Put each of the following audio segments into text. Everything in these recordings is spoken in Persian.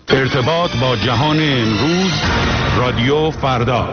ارتباط با جهان امروز، رادیو فردا.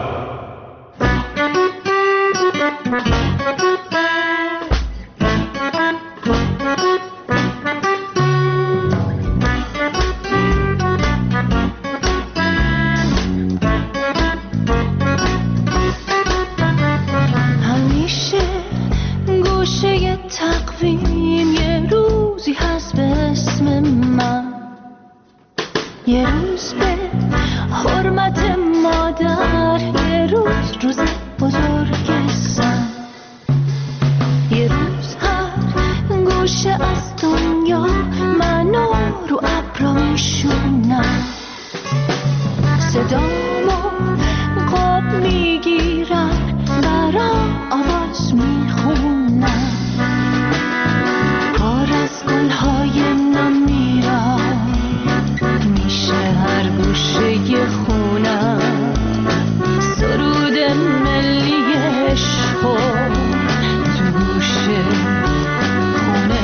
همیشه گوشه تقویم یه روزی هست به اسم من، یه روز به حرمت مادر، یه روز بزرگ سن، یه روز هر گوشه از دنیا منو رو ابرا میشونم، صدامو قاب میگیرن برام آواز میخونم، کار از گلهای نمیرم میشه هر گوشه خونم، سرود ملی عشقو تو گوشه خونه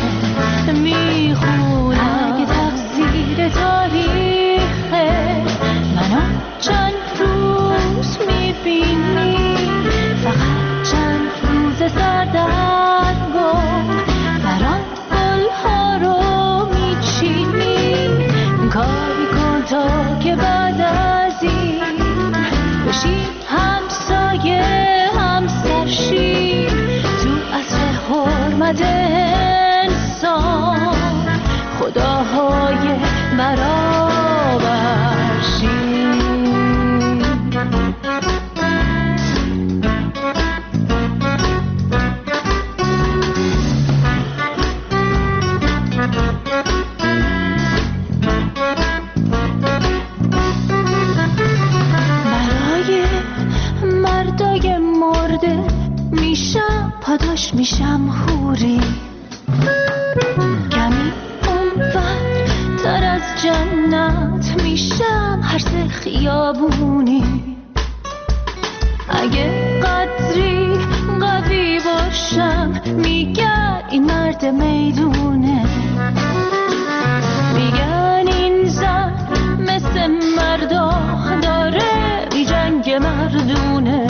میخونم. اگه تقصیر تاریخه منو چند روز میبینی، فقط چند روز سردرگم برام گلها رو میچینی، کاری کن تا که بعد از این بشیم همسایه همسرشیم، تو عصر حرمت انسان خداهای برابرشیم. برای مردای مرده میشم پاداش، میشم حوری، کمی اونور تر از جنت میشم هر سه خیابونی، اگه قدری قوی باشم میگن این مرد میدونه، میگن این زن مثل مردا داره بی جنگ مردونه،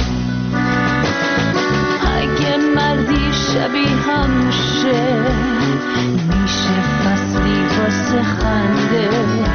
اگه مردی شبیه همشه میشه فصلی واسه خنده،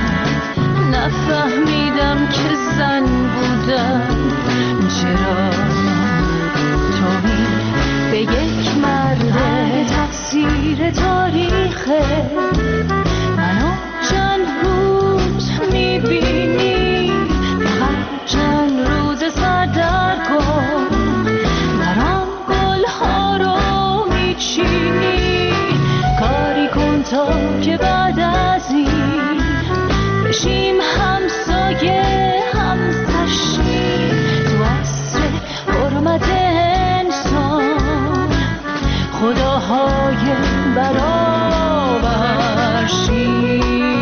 نفهمیدم که زن بودم چرا توهین به یک مرده. تقصیر تاریخه منو چند روز میبینی، فقط چند روز سردرگم برام گلها رو میچینی، کاری کن تا که بعد از این بشیم همسایه همسرشیم، تو عصر حرمت انسان خداهای برابرشیم.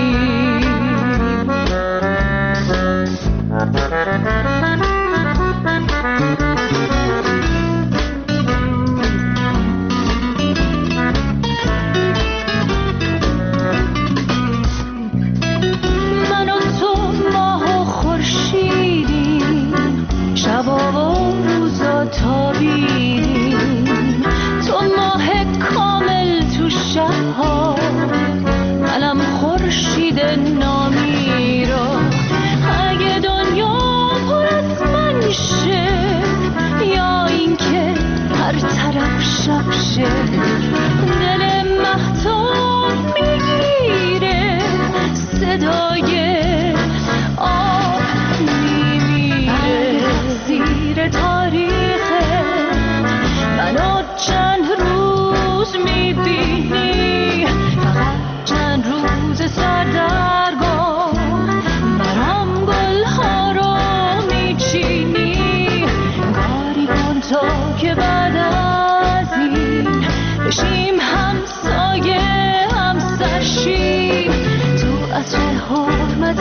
من و تو ماه و خورشیدیم، شبا و روزا تابیدیم، تو ماه کامل تو شبها، منم خورشید نامیرا، اگه دنیا پر از من میشه یا اینکه هر طرف شب شه، دل مهتاب میگیره صدای آب میمیره. زیر تاریخه منو چند روز میبینی، فقط چند روز سردرگم برام گلها رو میچینی، کاری کن تا که بعد از این بشیم همسایه همسرشیم، تو عصر حرمت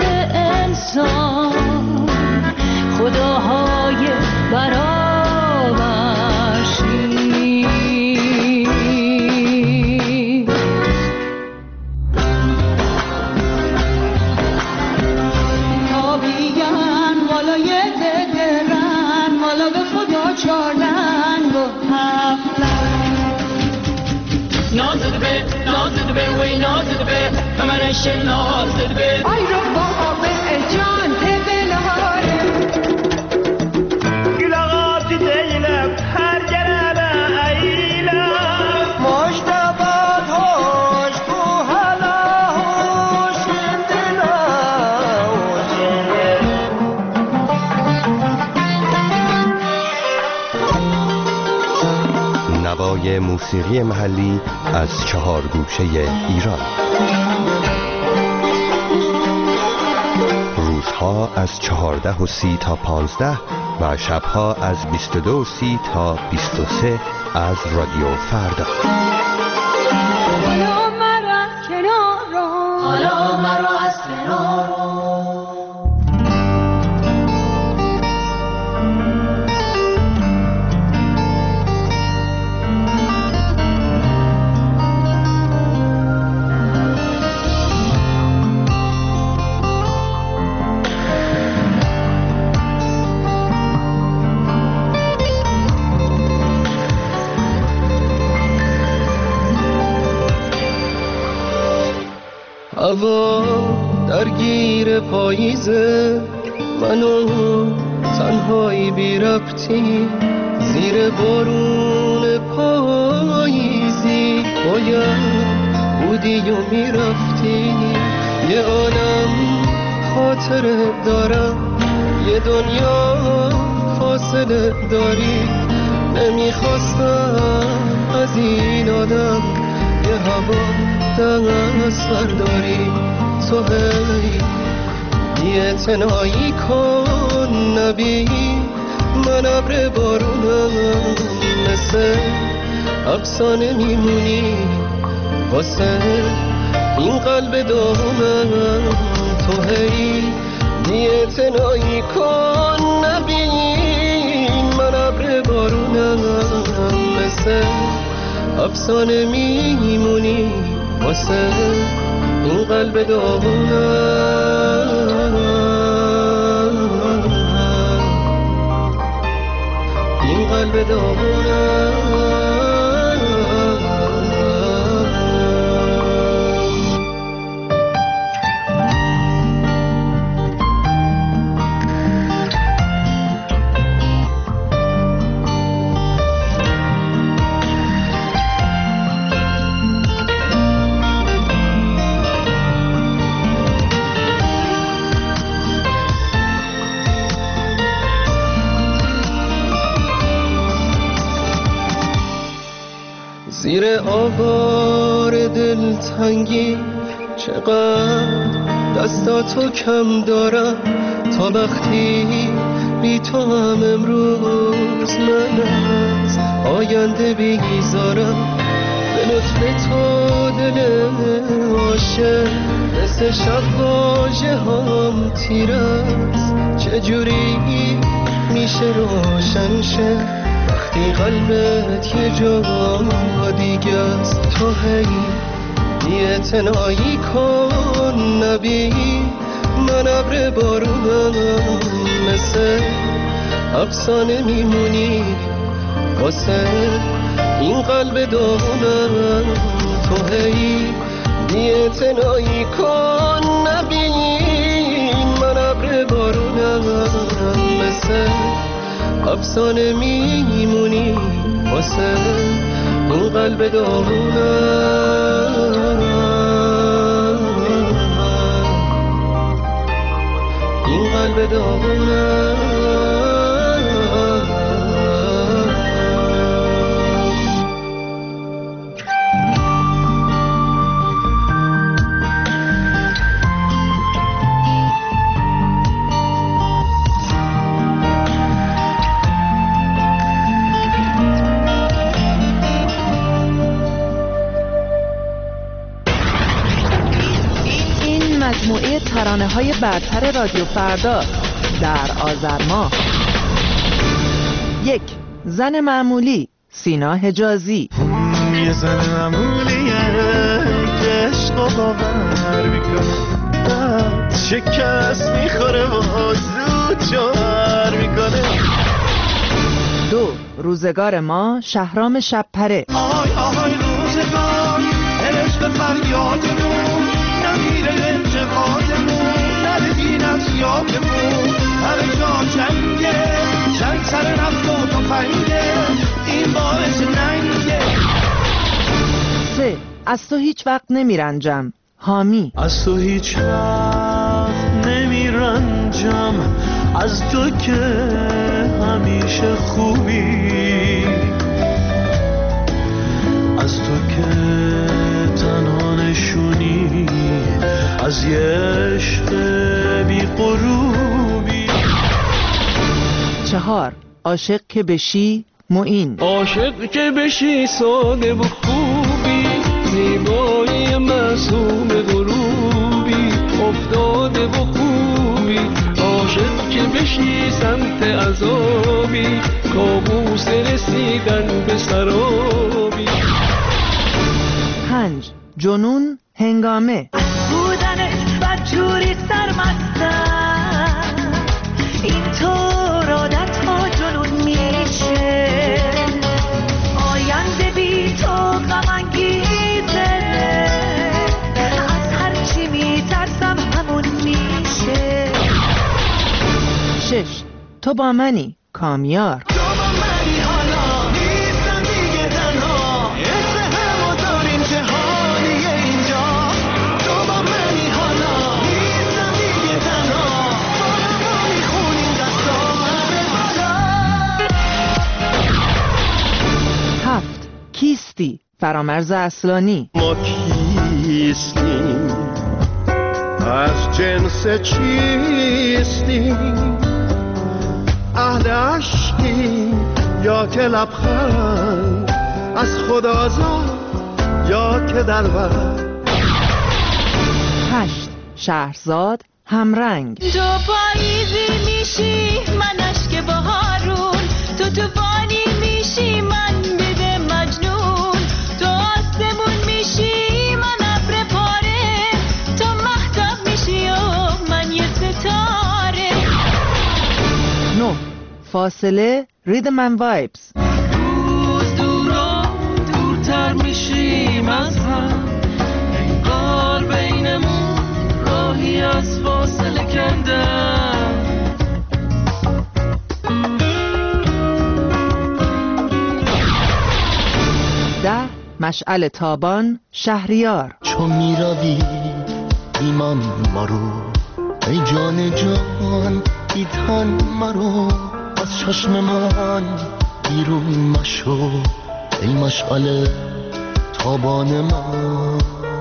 انسان خداهای برابرشیم. به وی نازد به منش نازد به آی رو با به جان تبلاره گلاغات دیلم هر جرابه ایلم مشتبات هوش کو حالا هوش دلا نوای موسیقی محلی از 4 گوشه ایران. روزها از 14:30 تا 15 و شبها از 22:30 تا 23 از رادیو فردا. حالا مرا کنارو حالا مرا از کنارو هوا درگیر پاییزه، منو تنهایی بی ربطی زیر بارون پاییزی باید بودی و میرفتی. یه عالم خاطره دارم، یه دنیا فاصله داری. نمیخواستم از این آدم یه هوا دست برداری. تو هی اعتنایی کن نبی، من ابر بارونم مثل افسانه میمونی واسه این قلب داغونم. تو هی اعتنایی کن نبی، من ابر بارونم مثل افسانه میمونی واسه این قلب داغونم. این قلب داغونم. زیر آوار دلتنگی چقدر دستاتو کم دارم، تا وقتی بی تو هم امروز من از آینده بیزارم. به لطف تو دل عاشق مثل شب واژه هم تیر است. چجوری میشه روشن شه وقتی قلبت یه جا دیگه است؟ تو هی اعتنایی کن نبی، من ابر بارونم مثل افسانه میمونی واسه این قلب داغونم. تو هی اعتنایی کن نبی، من ابر بارونم مثل افسانه میمونی واسه این قلب داغونم. این قلب داغونم. مجموعه ترانه‌های برتر رادیو فردا در آذر ماه. 1. زن معمولی سینا حجازی. یه زن معمولیه که عشق و باور میکنه، شکست میخوره و زود جوهر میکنه. 2. روزگار ما شهرام شب‌پره. آهای آهای روزگار عشق بر یادمون نمیره انتقادمون نره دین از یادمون همه جا جنگه جنگ سر نفت و تفنگه این باعث ننگه. 3. از تو هیچ وقت نمیرنجم. حامی. از تو هیچ وقت نمیرنجم از تو که همیشه خوبی از تو که تنها نشونی از یه عشق بی غروبی. 4. عاشق که بشی معین. عاشق که بشی ساده و خوبی زیبایی معصوم غروبی افتاده و خوبی عاشق که بشی سمت عذابی کابوس رسیدن به سرابی. 5. جنون هنگامه. بودنت بدجوری سرمستم اینطور عادت ها جنون میشه آینده بی تو غم انگیزه از هرچی میترسم همون میشه. 6. تو با منی کامیار. کیستی فرامرز اصلانی. ما کیستیم از جنس چیستیم اهل عشقیم یا که لبخند از خدا زاد یا که دلبر. 8. شهرزاد همرنگ. تو پاییزی میشی من اشک بهارون تو طوفانی میشی من بده مجنون تو آسمون میشی من ابر پاره تو مهتاب میشی و من یه ستاره. 9. فاصله ریدم اند وایبز. روز دورا دورتر میشیم از هم انگار بینمون راهی از فاصله کندم. 10. مشعل تابان شهریار. چون میروی ایمان مرو ای جان جان ای تن مرو از چشم من بیرون مشو ای مشعل تابان من.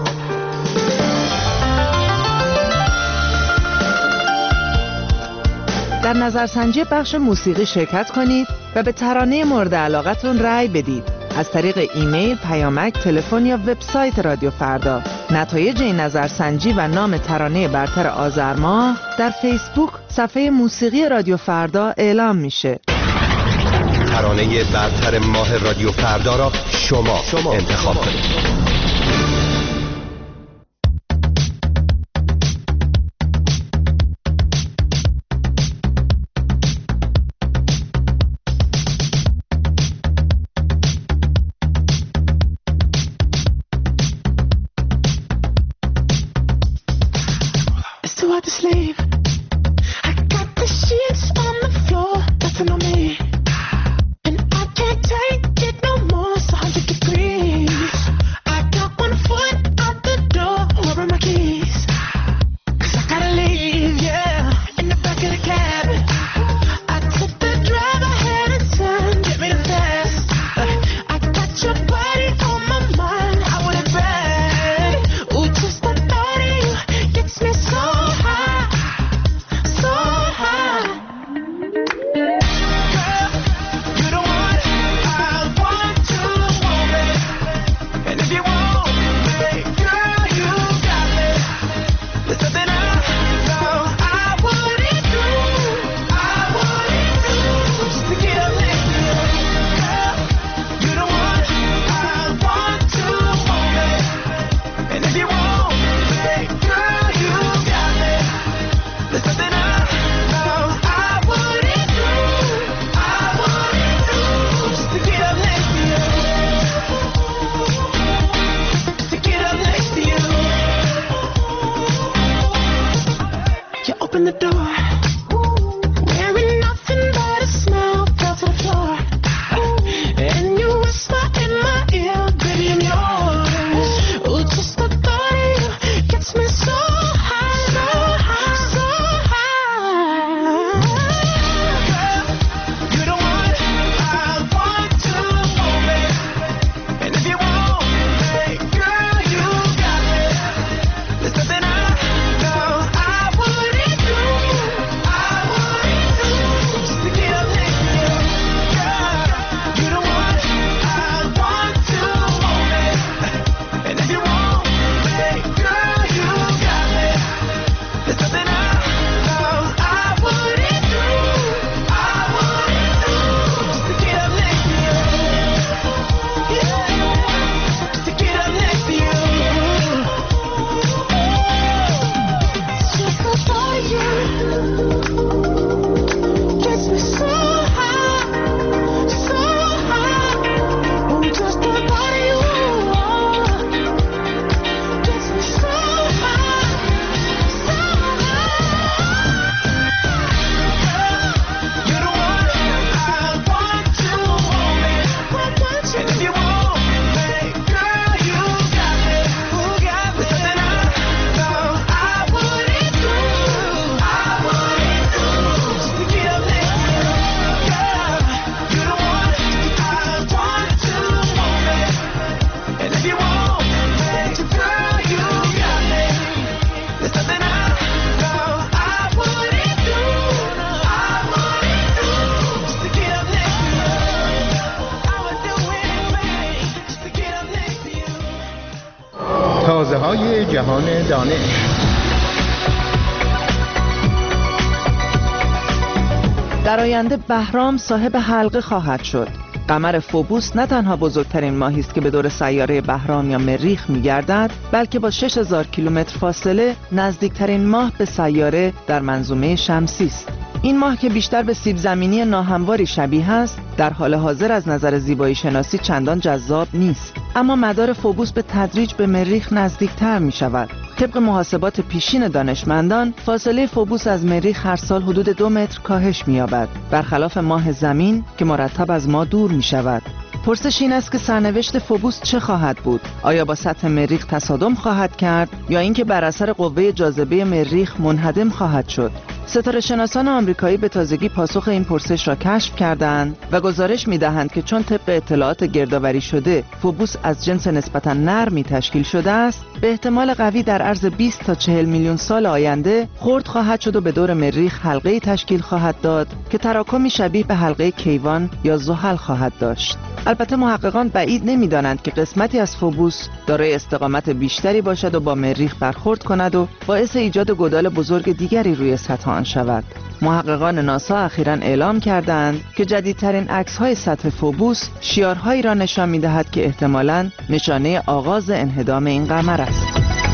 در نظرسنجی بخش موسیقی شرکت کنید و به ترانه مورد علاقتون رأی بدید از طریق ایمیل، پیامک، تلفن یا وبسایت رادیو فردا. نتایج این نظرسنجی و نام ترانه برتر آذر ماه در فیسبوک صفحه موسیقی رادیو فردا اعلام میشه. ترانه برتر ماه رادیو فردا را شما انتخاب کنید. opened the door. Wearing nothing but a smile fell to the floor. And you whisper in my ear, baby, I'm yours. Oh, just the thought of you gets me so high, so high, so high. Girl, you're the one I want to hold me. And if you want me, girl, you got me. There's nothing I know I wouldn't do. I wouldn't do just to get up next to you. Girl, you're the one I want to hold me. And if you want me, girl, you got me. There's nothing I know I wouldn't do. I wouldn't do just to get up next to you. Yeah, just to get up next to you. Just the thought of you gets me so high, so high. Oh, just the thought of you gets me so high, so high. You're the one I want to hold me. And if you want me, girl, you got me. Who got me? Something I know I wouldn't do. I wouldn't do just to get up next to you. Girl, you're the one I want to hold me. And if you want me, girl, you got me. There's nothing I know I wouldn't do. I wouldn't do just to get up next to you. I would do anything just to get up next to you. تازه های جهان دانش. در آینده بهرام صاحب حلقه خواهد شد. قمر فوبوس نه تنها بزرگترین ماهی است که به دور سیاره بهرام یا مریخ می‌گردد، بلکه با 6000 کیلومتر فاصله نزدیکترین ماه به سیاره در منظومه شمسی است. این ماه که بیشتر به سیب زمینی ناهمواری شبیه است، در حال حاضر از نظر زیبایی شناسی چندان جذاب نیست. اما مدار فوبوس به تدریج به مریخ نزدیکتر می شود. طبق محاسبات پیشین دانشمندان، فاصله فوبوس از مریخ هر سال حدود 2 متر کاهش می یابد، برخلاف ماه زمین که مرتب از ما دور می شود. پرسش این است که سرنوشت فوبوس چه خواهد بود؟ آیا با سطح مریخ تصادم خواهد کرد یا اینکه بر اثر قوه جاذبه مریخ منهدم خواهد شد؟ ستاره شناسان آمریکایی به تازگی پاسخ این پرسش را کشف کردند و گزارش می‌دهند که چون طبق اطلاعات گردآوری شده فوبوس از جنس نسبتاً نرمی تشکیل شده است، به احتمال قوی در عرض 20 تا 40 میلیون سال آینده خرد خواهد شد و به دور مریخ حلقه‌ای تشکیل خواهد داد که تراکمی شبیه به حلقه کیوان یا زحل خواهد داشت. البته محققان بعید نمی‌دانند که قسمتی از فوبوس دارای استقامت بیشتری باشد و با مریخ برخورد کند و باعث ایجاد گودال بزرگ دیگری روی سطح آن شود. محققان ناسا اخیراً اعلام کردند که جدیدترین عکس‌های سطح فوبوس شیارهایی را نشان می‌دهد که احتمالاً نشانه آغاز انهدام این قمر است.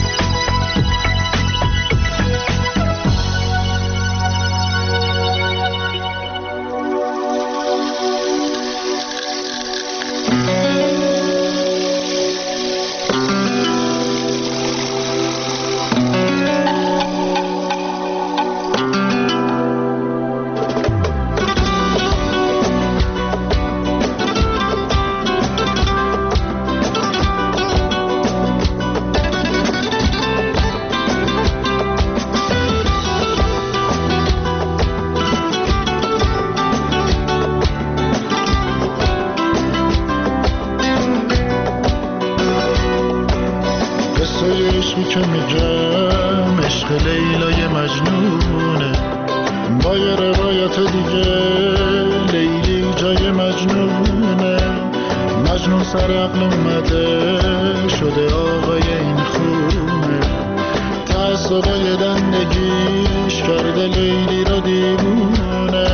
که میگم عشق لیلای مجنونه، با یه روایت دیگه لیلی جای مجنونه. مجنون سر عقل اومده شده آقای این خونه، تعصبای دندگیش کرده لیلی را دیوونه.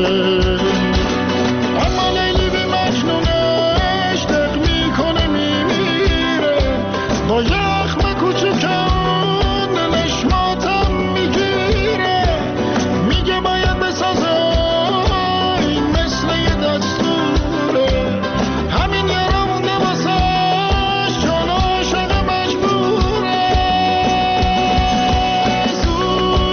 اما لیلی بی مجنونش دق میکنه میمیره، با یخم کوچکان دلش ماتم میگیره. میگه باید بسازه این مثل یه دستوره، همین یارا مونده واسش چون عاشق مجبوره. زود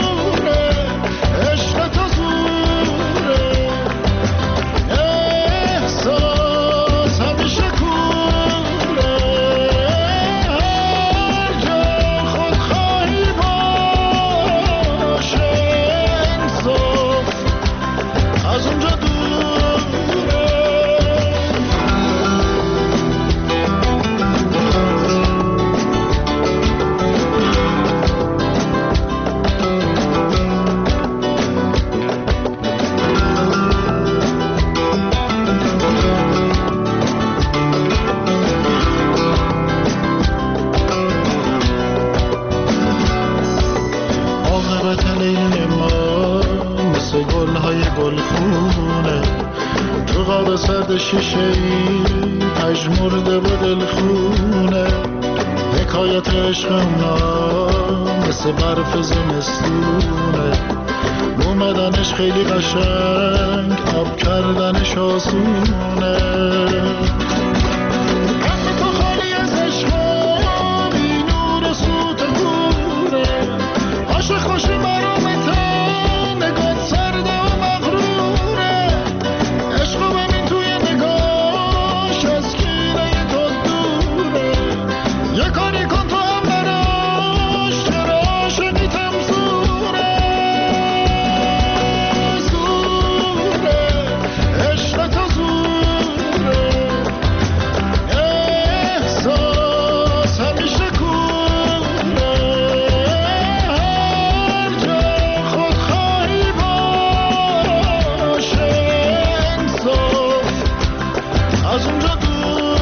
عین ما مثل گل‌های گلخونه تو قاب سرد شیشه‌ای پژمرده و دلخونه حکایت عشق اونا مثل برف زمستونه اومدنش خیلی قشنگ آب کردنش آسونه قلب تو خالی از عشقا بی نور و سوت گوره عاشق خوشی مرامته نگات سرده و مغروره عشقو ببین توی نگاش از کینه تو دوره یه کاری کن تو هم براش چرا عاشقیتم زوره زوره عشق تو زوره احساس همیشه کوره هر جا خود خواهی باشه انصاف از اونجا دوره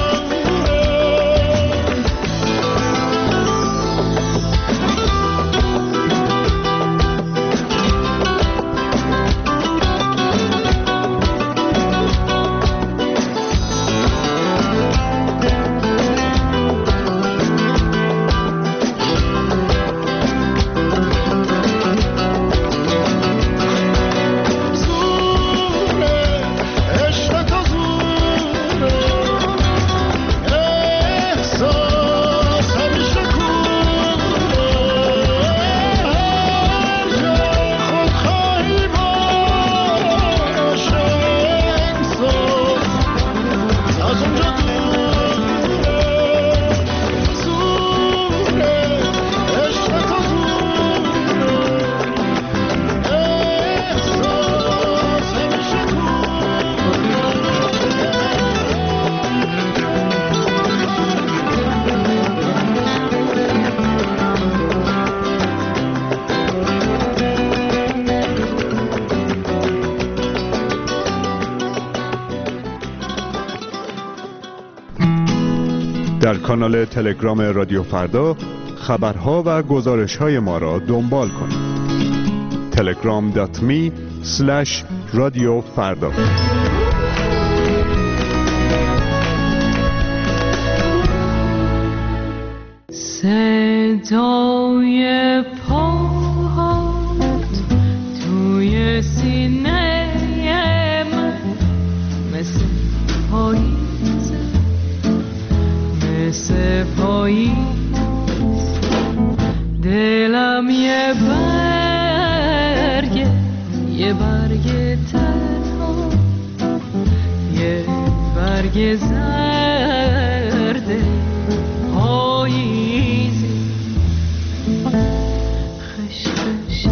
زوره عشق تو زوره احساس همیشه کوره هر جا خود خواهی باشه انصاف از اونجا دوره زوره عشق تو زوره احساس همیشه در کانال تلگرام رادیو فردا خبرها و گزارش‌های ما را دنبال کنید. telegram.me/رادیو فردا. صدای پاهات توی سینه من مثل پاییز مثل پاییز دلم یه برگ تنها یه برگ زرد پاییزی خشخش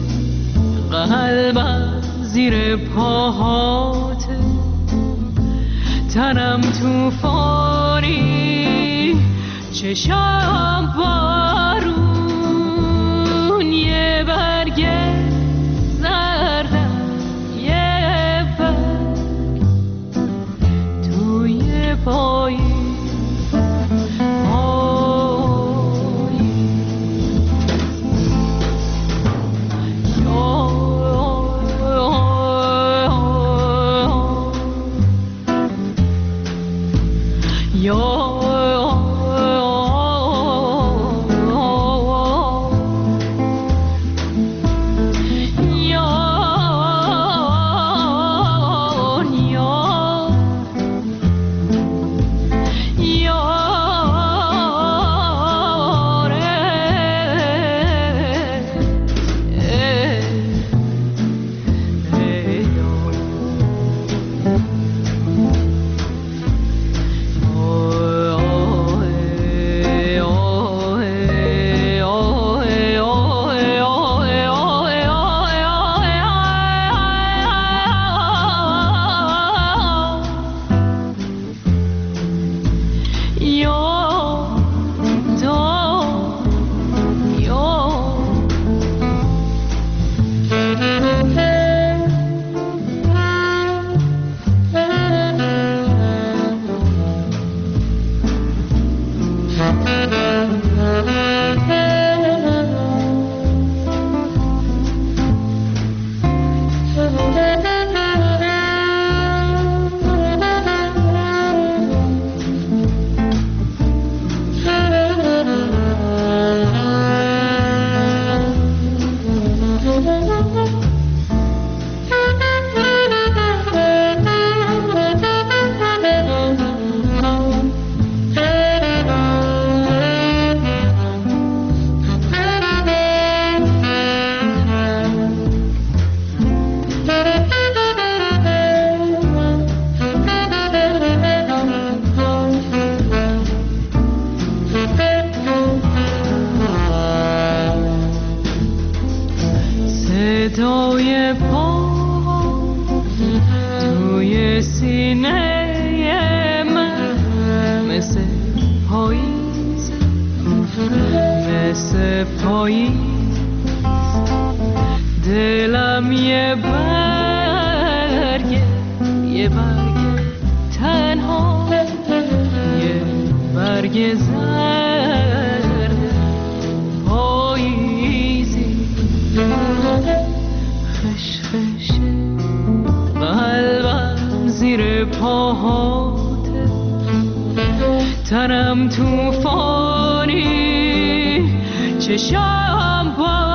قلبم زیر پاهاته تنم توفانی چشم بارون یه برگ زردم یه برگ توی پاییز صدای پا توی سینه من مثل پاییز، مثل پاییز. دلم یه برگ تنها، یه برگ زرد پاییزی. خشخش قلبم زیر پاهاته، تنم توفانی، چشم با